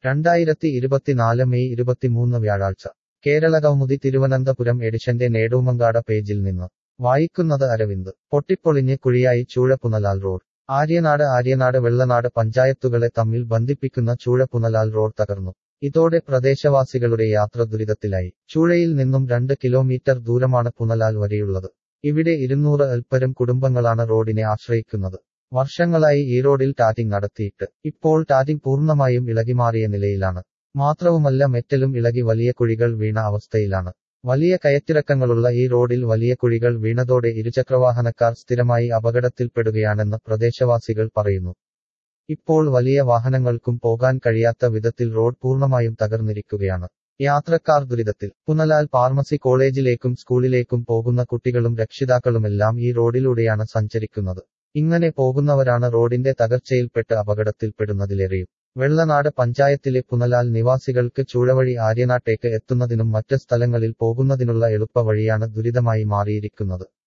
2024 May 23 വ്യാഴാഴ്ച കേരളകൗമുദി തിരുവനന്തപുരം എഡിഷന്റെ നേടൂമങ്കാട പേജിൽ നിന്ന് വായിക്കുന്നത് അരവിന്ദ് പൊട്ടിപ്പൊളിഞ്ഞ് കുഴിയായി ചൂഴപ്പുനലാൽ റോഡ് ആര്യനാട് വെള്ളനാട് പഞ്ചായത്തുകളെ തമ്മിൽ ബന്ധിപ്പിക്കുന്ന ചൂഴപ്പുനലാൽ റോഡ് തകർന്നു ഇതോടെ പ്രദേശവാസികളുടെ യാത്ര ദുരിതത്തിലായി ചൂഴയിൽ നിന്നും 2 കിലോമീറ്റർ ദൂരമാണ് പുനലാൽ വരെയുള്ളത് ഇവിടെ 200-ൽപ്പരം കുടുംബങ്ങളാണ് റോഡിനെ ആശ്രയിക്കുന്നത് വർഷങ്ങളായി ഈ റോഡിൽ ടാറ്റിംഗ് നടത്തിയിട്ട് ഇപ്പോൾ ടാറ്റിംഗ് പൂർണ്ണമായും ഇളകിമാറിയ നിലയിലാണ് മാത്രവുമല്ല മെറ്റലും ഇളകി വലിയ കുഴികൾ വീണ അവസ്ഥയിലാണ് വലിയ കയറ്റിറക്കങ്ങളുള്ള ഈ റോഡിൽ വലിയ കുഴികൾ വീണതോടെ ഇരുചക്രവാഹനക്കാർ സ്ഥിരമായി അപകടത്തിൽപ്പെടുകയാണെന്ന് പ്രദേശവാസികൾ പറയുന്നു ഇപ്പോൾ വലിയ വാഹനങ്ങൾക്കും പോകാൻ കഴിയാത്ത വിധത്തിൽ റോഡ് പൂർണ്ണമായും തകർന്നിരിക്കുകയാണ് യാത്രക്കാർ ദുരിതത്തിൽ പുനലാൽ ഫാർമസി കോളേജിലേക്കും സ്കൂളിലേക്കും പോകുന്ന കുട്ടികളും രക്ഷിതാക്കളുമെല്ലാം ഈ റോഡിലൂടെയാണ് സഞ്ചരിക്കുന്നത് ഇങ്ങനെ പോകുന്നവരാണ് റോഡിന്റെ തകർച്ചയിൽപ്പെട്ട് അപകടത്തിൽപ്പെടുന്നതിലേറെയും വെള്ളനാട് പഞ്ചായത്തിലെ പുനലാൽ നിവാസികൾക്ക് ചൂഴവഴി ആര്യനാട്ടേക്ക് എത്തുന്നതിനും മറ്റ് സ്ഥലങ്ങളിൽ പോകുന്നതിനുള്ള എളുപ്പ വഴിയാണ് ദുരിതമായി മാറിയിരിക്കുന്നത്